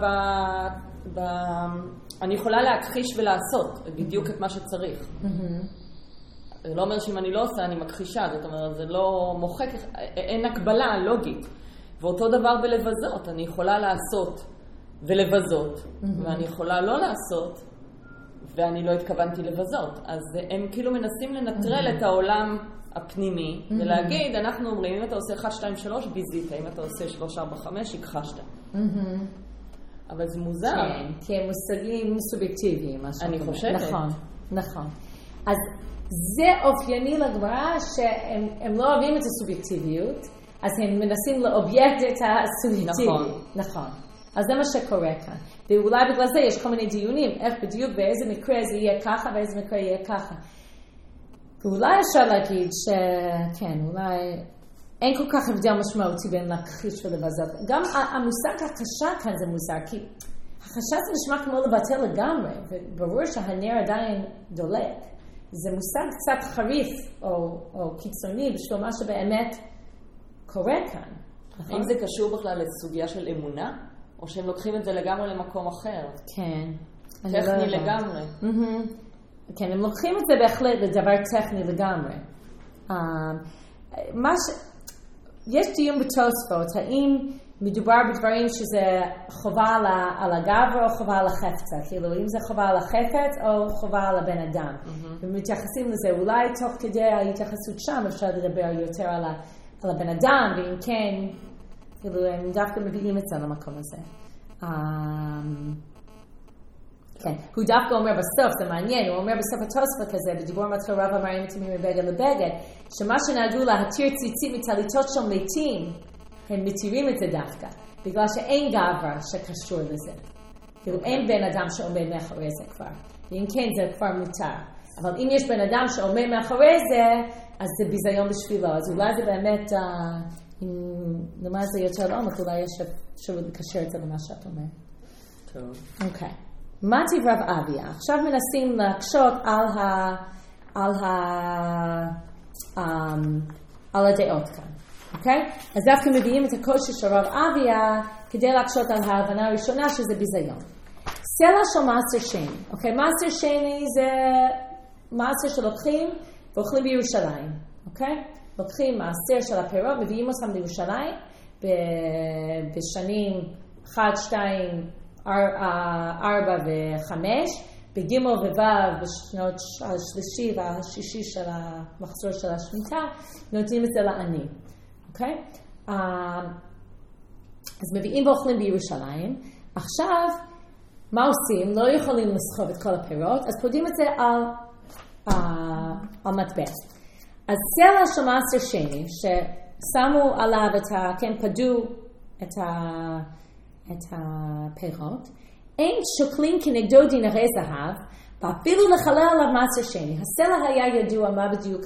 אני יכולה להכחיש ולעשות בדיוק את מה שצריך. זה לא אומר שאם אני לא עושה, אני מכחישה. זאת אומרת, זה לא מוחק, אין הקבלה לוגית. ואותו דבר בלבזות. אני יכולה לעשות ולבזות, ואני יכולה לא לעשות, ואני לא התכוונתי לבזות. אז הם כאילו מנסים לנטרל את העולם הפנימי, ולהגיד, אנחנו אומרים, אם אתה עושה 1, 2, 3, ביזית, אם אתה עושה 3, 4, 5, הכחשת. אבל זה מוזר. כן, כי הם מושגים סובייקטיביים. אני חושבת. נכון. אז זה אופייני לגמרא שהם לא אוהבים את הסובייקטיביות, אז הם מנסים לאובייקט את הסובייקטיביות. נכון. אז זה מה שקורה כאן. ואולי בגלל זה יש כל מיני דיונים, איך בדיוק באיזה מקרה זה יהיה ככה ואיזה מקרה יהיה ככה. ואולי אפשר להגיד שכן, אולי אין כל כך הבדל משמעותי בין להכחיש ולבזות. גם המושג הקשה כאן זה מוזר, כי החשש זה נשמע כמו לבטל לגמרי, וברור שהנר עדיין דולק. זה מושג קצת חריף או קיצוני בשביל מה שבאמת קורה כאן. האם זה קשור בכלל לסוגיה של אמונה? או שהם לוקחים את זה לגמרי למקום אחר? כן. טכני לגמרי. כן, הם לוקחים את זה בהחלט לדבר טכני לגמרי. יש דיון בתוספות, האם מדובר בדברים שזה חובה על הגבר או חובה על החפצה? כאילו, אם זה חובה על החפץ או חובה על הבן אדם. ומתייחסים לזה, אולי תוך כדי ההתייחסות שם אפשר לדבר יותר על הבן אדם, ואם כן, כאילו, הם דווקא מביאים את זה למקום הזה. כן, הוא דווקא אומר בסוף, זה מעניין, הוא אומר בסוף התוספות כזה, בדיבור מתחיל רב אמרים מתאימים מבגד לבגד, שמה שנהגו להתיר ציצית מטליתות של מתים, הם מתירים את זה דווקא, בגלל שאין גבר שקשור לזה. כאילו, אין בן אדם שעומד מאחורי זה כבר. ואם כן, זה כבר מותר. אבל אם יש בן אדם שעומד מאחורי זה, אז זה ביזיון בשבילו. אז אולי זה באמת, למה זה יותר לעומק, אולי יש אפשרות לקשר את זה למה שאת אומרת. טוב. אוקיי. מה טיב רב אביה? עכשיו מנסים להקשות על הדעות כאן. אוקיי? אז דווקא מביאים את הקושי של רב אביה כדי להקשות על ההבנה הראשונה שזה ביזיון. סלע של מעשר שני. אוקיי? מעשר שני זה מעשר שלוקחים ואוכלים בירושלים. אוקיי? לוקחים מעשר של הפירות, מביאים אותם לירושלים בשנים 1, 2, 4 ו-5, בג' וו' בשנות השלישי והשישי של המחזור של השמיטה, נותנים את זה לעני. אוקיי? אז מביאים ואוכלים בירושלים. עכשיו, מה עושים? לא יכולים לסחוב את כל הפירות, אז פודים את זה על מטבע. אז סלע של מעשר שני, ששמו עליו פדו את הפירות, אין שוקלים כנגדו דינרי זהב, ואפילו לחלל עליו מעשר שני. הסלע היה ידוע מה בדיוק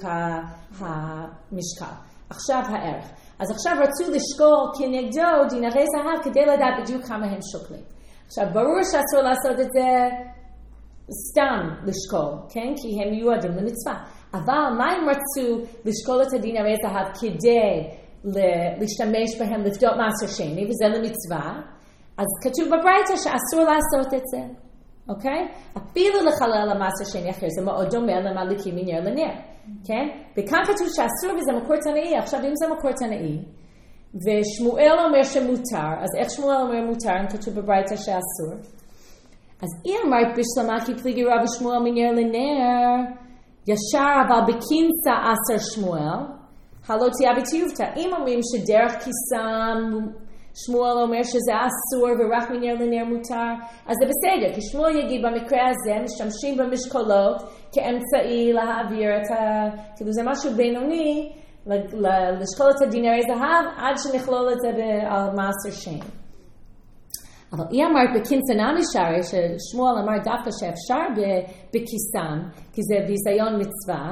המשקל. עכשיו הערך. אז עכשיו רצו לשקול כנגדו דינרי זהב כדי לדעת בדיוק כמה הם שוקלים. עכשיו ברור שאסור לעשות את זה סתם לשקול, כן? כי הם מיועדים למצווה. אבל מה הם רצו לשקול את הדינרי זהב כדי להשתמש בהם לפדות מעשר שני, וזה למצווה? אז כתוב בברייתא שאסור לעשות את זה, אוקיי? אפילו לחלל המעשר שני אחר, זה מאוד דומה למדליקים מנר לנר, כן? וכאן כתוב שאסור וזה מקור תנאי. עכשיו אם זה מקור תנאי, ושמואל אומר שמותר, אז איך שמואל אומר מותר? אם כתוב בברייתא שאסור. אז אם אמרת בשלמה כי פליגי רב שמואל מנר לנר, ישר אבל בקינסה אסר שמואל, הלא תהיה בתיובתא. אם אומרים שדרך כיסם שמואל אומר שזה אסור ורק מנר לנר מותר, אז זה בסדר, כי שמואל יגיד במקרה הזה משתמשים במשקולות כאמצעי להעביר את כאילו זה משהו בינוני, לשקול את הדינרי זהב עד שנכלול את זה על מעשר שני. אבל היא אמרת בקינסנה משארי, ששמואל אמר דווקא שאפשר בכיסם, כי זה ביזיון מצווה,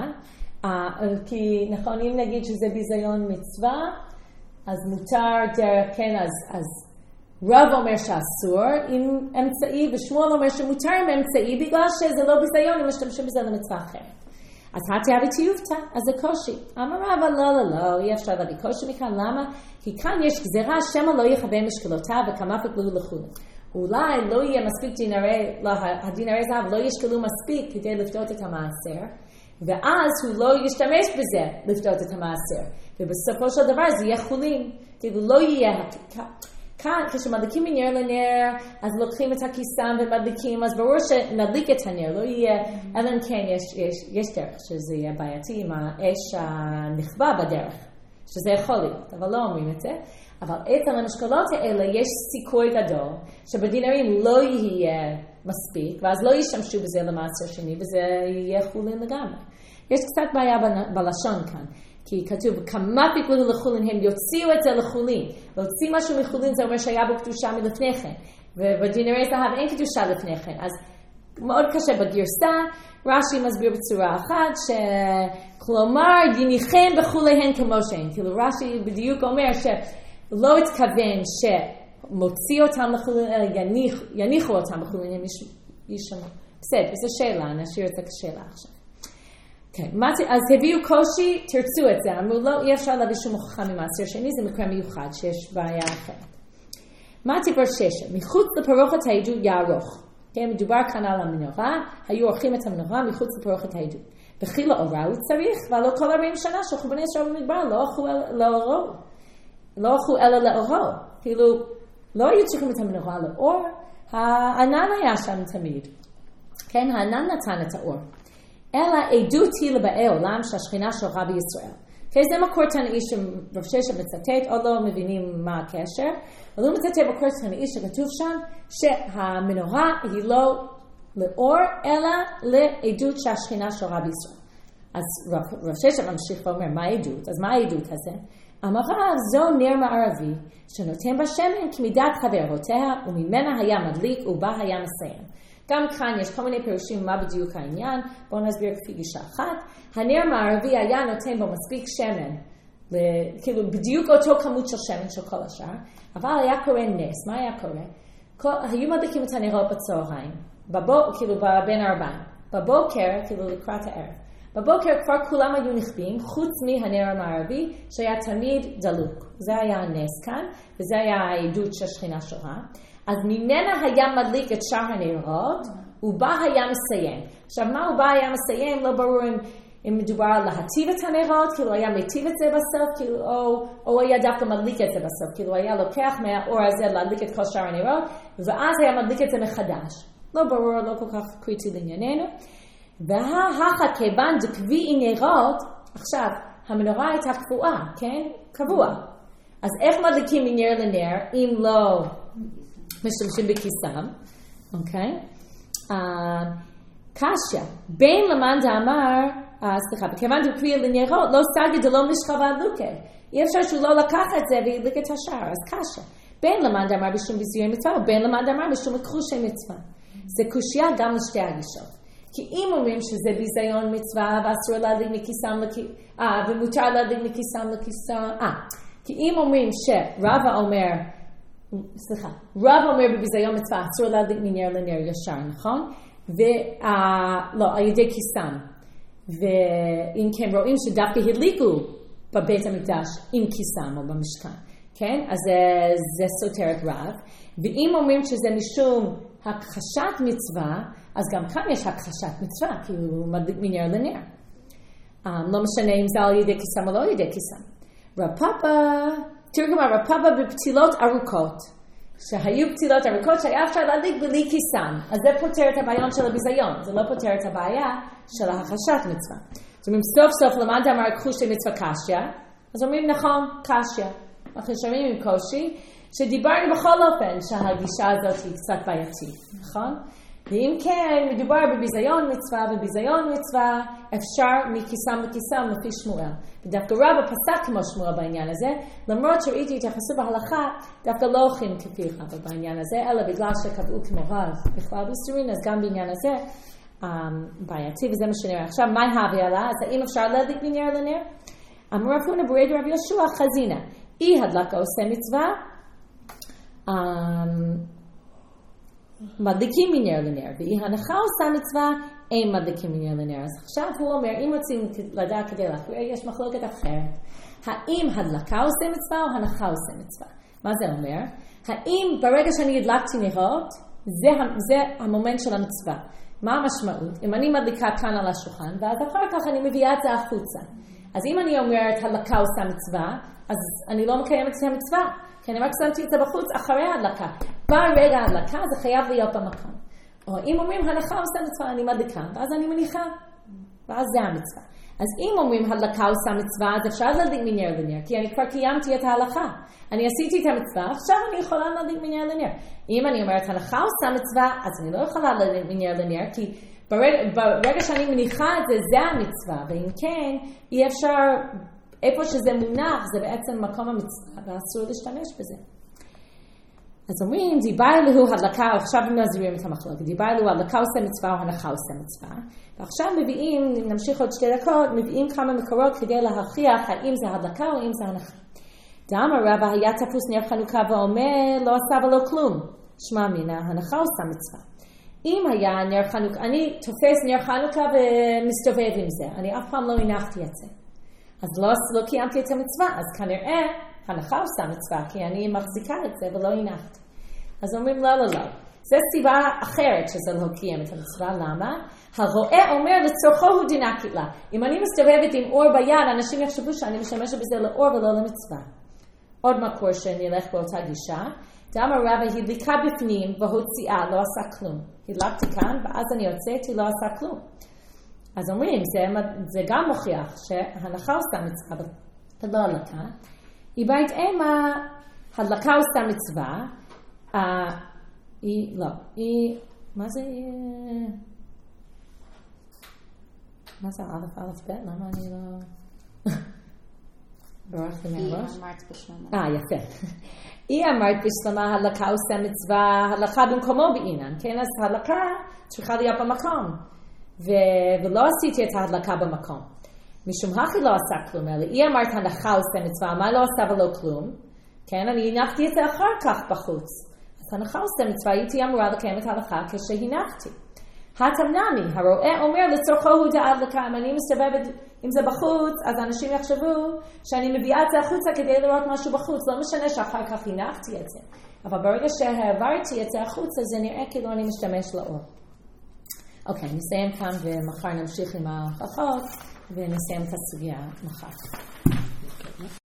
כי נכון, אם נגיד שזה ביזיון מצווה, אז מותר דרך, כן, אז רב אומר שאסור עם אמצעי, ושמואל אומר שמותר עם אמצעי, בגלל שזה לא ביזיון, הם משתמשים בזה למצווה אחרת. אז התיה בתיובתא, אז זה קושי. אמר רבא, לא, אי אפשר להביא קושי מכאן, למה? כי כאן יש גזירה, שמא לא יכבה משקלותיו וכמה פקלו לחוד. אולי לא יהיה מספיק הדינרי זהב, לא ישקלו מספיק כדי לפדות את המעשר, ואז הוא לא ישתמש בזה לפדות את המעשר. ובסופו של דבר זה יהיה חולין. כאילו לא יהיה, כאן, כשמדליקים מנר לנר, אז לוקחים את הכיסם ומדליקים, אז ברור שנדליק את הנר, לא יהיה, אלא אם כן יש דרך שזה יהיה בעייתי עם האש הנכבה בדרך, שזה יכול להיות, אבל לא אומרים את זה. אבל אצל המשקולות האלה יש סיכוי גדול שבדינרים לא יהיה מספיק, ואז לא ישתמשו בזה למעשר שני, וזה יהיה חולין לגמרי. יש קצת בעיה בלשון כאן, כי כתוב, כמה פיגלו לחולין, הם יוציאו את זה לחולין. להוציא משהו מחולין זה אומר שהיה בו קדושה מלפני כן, ובדינרי זהב אין קדושה לפני כן. אז מאוד קשה בגרסה, רש"י מסביר בצורה אחת, כלומר, יניחם בחוליהן כמו שהן. כאילו רש"י בדיוק אומר שלא התכוון שמוציא אותם לחולין, אלא יניחו אותם בחולין, הם ישמעו. בסדר, זו שאלה, נשאיר את זה כשאלה עכשיו. אז הביאו קושי, תרצו את זה, אמרו לא, אי אפשר להביא שום הוכחה ממעשר שני, זה מקרה מיוחד שיש בעיה אחרת. מתי ורש 6, מחוץ לפרוכת העדות יערוך. מדובר כאן על המנורה, היו עורכים את המנורה מחוץ לפרוכת העדות. וכי לאורה הוא צריך, ולא כל 40 שנה שלחו בני ישראל במדבר, לא הלכו אלא לאורו. כאילו, לא היו צריכים את המנורה לאור, הענן היה שם תמיד. כן, הענן נתן את האור. אלא עדות היא לבאי עולם שהשכינה שורה בישראל. זה מקור תנאי שרב ששת מצטט, עוד לא מבינים מה הקשר, אבל הוא מצטט מקור תנאי שכתוב שם שהמנורה היא לא לאור, אלא לעדות שהשכינה שורה בישראל. אז רב ששת ממשיך ואומר, מה העדות? אז מה העדות הזה? אמרה זו נר מערבי, שנותן בשמן כמידת חברותיה, וממנה היה מדליק ובה היה מסיים. גם כאן יש כל מיני פירושים מה בדיוק העניין, בואו נסביר כפי גישה אחת. הנר מערבי היה נותן בו מספיק שמן, כאילו בדיוק אותו כמות של שמן של כל השאר, אבל היה קורה נס, מה היה קורה? היו מדליקים את הנרות בצהריים, כאילו בין 4, בבוקר, כאילו לקראת הערב. בבוקר כבר כולם היו נכבים, חוץ מהנר המערבי, שהיה תמיד דלוק. זה היה הנס כאן, וזה היה העדות שהשכינה שורה. אז ממנה היה מדליק את שאר הנרות, ובה היה מסיים. עכשיו, מה הוא בה היה מסיים? לא ברור אם מדובר על להטיב את הנרות, כאילו היה מטיב את זה בסוף, כאילו, או היה דווקא מדליק את זה בסוף, כאילו היה לוקח מהאור הזה להדליק את כל שאר הנרות, ואז היה מדליק את זה מחדש. לא ברור, לא כל כך קריטי לענייננו. וההכה כיוון דקביעי נרות, עכשיו, המנורה הייתה קבועה, כן? קבוע. אז איך מדליקים מנר לנר, אם לא משתמשים בכיסם, אוקיי? קשיא, בין למאן דאמר, וכיוון דקביעי לנרות, לא סגי דלא משכבה הדלוקה. אי אפשר שהוא לא לקח את זה והדליק את השאר, אז קשיא. בין למאן דאמר בשום ביזיון מצווה, ובין למאן דאמר בשום מקרושי מצווה. זה קושיה גם לשתי הגישות. כי אם אומרים שזה ביזיון מצווה, ואסור להדליק מכיסם ומותר להדליק מכיסם לכיסם, כי אם אומרים שרבא אומר, רבא אומר בביזיון מצווה, אסור להדליק מנר לנר ישר, נכון? לא, על ידי כיסם. ואם כן רואים שדווקא הדליקו בבית המקדש עם כיסם או במשכן, כן? אז זה סותר את רב. ואם אומרים שזה משום הכחשת מצווה, אז גם כאן יש הכחשת מצווה, כי הוא מדליק מנר לנר. לא משנה אם זה על ידי כיסם או לא על ידי כיסם. רב פאפה, תראו כמה רב פאפה בפתילות ארוכות, שהיו פתילות ארוכות שהיה אפשר להדליק בלי כיסם, אז זה פותר את הבעיון של הביזיון, זה לא פותר את הבעיה של הכחשת מצווה. זאת אומרת, סוף סוף למד אמר קחושי מצווה קשיא, אז אומרים נכון, קשיא. אנחנו שומעים עם קושי, שדיברנו בכל אופן שהגישה הזאת היא קצת בעייתית, נכון? ואם כן, מדובר בביזיון מצווה, וביזיון מצווה אפשר מכיסם לכיסם לפי שמואל. ודווקא רבא פסק כמו שמואל בעניין הזה, למרות שראיתי התייחסות בהלכה, דווקא לא הולכים כפי רבא בעניין הזה, אלא בגלל שקבעו כמו רב בכלל בישורין, אז גם בעניין הזה בעייתי, וזה מה שנראה. עכשיו, מה הביא עלה? אז האם אפשר להדליק מנר לנר? אמר רב הונא ברי דרב יהושע חזינא, אי הדלקה עושה מצווה, מדליקים מנר לנר, ואי הנחה עושה מצווה, אין מדליקים מנר לנר. אז עכשיו הוא אומר, אם רוצים לדעת כדי להכריע, יש מחלוקת אחרת. האם הדלקה עושה מצווה או הנחה עושה מצווה? מה זה אומר? האם ברגע שאני הדלקתי נרות, זה המומנט של המצווה. מה המשמעות? אם אני מדליקה כאן על השולחן, ואז אחר כך אני מביאה את זה החוצה. אז אם אני אומרת הדלקה עושה מצווה, אז אני לא מקיימת את המצווה. כי כי אני רק שמתי את זה בחוץ אחרי ההדלקה. ברגע ההדלקה זה חייב להיות במקום. או אם אומרים הנחה עושה מצווה, אני מדליקה, ואז אני מניחה, ואז זה המצווה. אז אם אומרים הדלקה עושה מצווה, אז אפשר להדליק מנר לנר, כי אני כבר קיימתי את ההלכה. אני עשיתי את המצווה, עכשיו אני יכולה להדליק מנר לנר. אם אני אומרת הנחה עושה מצווה, אז אני לא יכולה להדליק מנר לנר, כי ברגע שאני מניחה את זה, זה המצווה, ואם כן, אי אפשר, איפה שזה מונח, זה בעצם מקום המצווה, ואסור להשתמש בזה. אז אומרים, דיבר אלוהו הדלקה, עכשיו הם מסבירים את המחלוקת, דיבר אלוהו הדלקה עושה מצווה או הנחה עושה מצווה, ועכשיו מביאים, נמשיך עוד 2 דקות, מביאים כמה מקורות כדי להכריח האם זה הדלקה או אם זה הנחה. דאמר רבא היה תפוס נר חנוכה ואומר, לא עשה ולא כלום, שמע מינה, הנחה עושה מצווה. אם היה נר חנוכה, אני תופס נר חנוכה ומסתובב עם זה, אני אף פעם לא הנחתי את זה. אז לא קיימתי את המצווה, אז כנראה הנחה עושה מצווה, כי אני מחזיקה את זה ולא הנחתי. אז אומרים לא. זה סיבה אחרת שזה לא קיים את המצווה, למה? הרואה אומר לצורכו הוא דינקית לה. אם אני מסתובבת עם אור ביד, אנשים יחשבו שאני משמשת בזה לאור ולא למצווה. עוד מקור שנלך באותה גישה. דאמר רבא הדליקה בפנים והוציאה, לא עשה כלום. הדלקתי כאן ואז אני יוצאתי, לא עשה כלום. אז אומרים, זה גם מוכיח שהנחה עושה מצווה ולא הדלקה. היא בית אימה, הדלקה עושה מצווה, מה זה? מה זה א' ב'? למה אני לא... ברחתי מהראש? היא אמרת בשלמה. יפה. היא אמרת בשלמה, הדלקה עושה מצווה, הדלקה במקומו בעינן, כן? אז הדלקה צריכה להיות במקום. ולא עשיתי את ההדלקה במקום. משום הכי לא עשה כלום, אלא היא אמרת הנחה עושה מצווה, מה לא עשה ולא כלום? כן, אני הנחתי את זה אחר כך בחוץ. אז הנחה עושה מצווה, הייתי אמורה לקיים את ההלכה כשהנחתי. התמנמי, הרואה אומר לצורכו הוא דהדלקה, אם אני מסתובבת עם זה בחוץ, אז אנשים יחשבו שאני מביאה את זה החוצה כדי לראות משהו בחוץ, לא משנה שאחר כך הנחתי את זה. אבל ברגע שהעברתי את זה החוצה, זה נראה כאילו אני משתמש לאור. אוקיי, נסיים כאן ומחר נמשיך עם ההוכחות. ונסיים את הסוגיה מחר.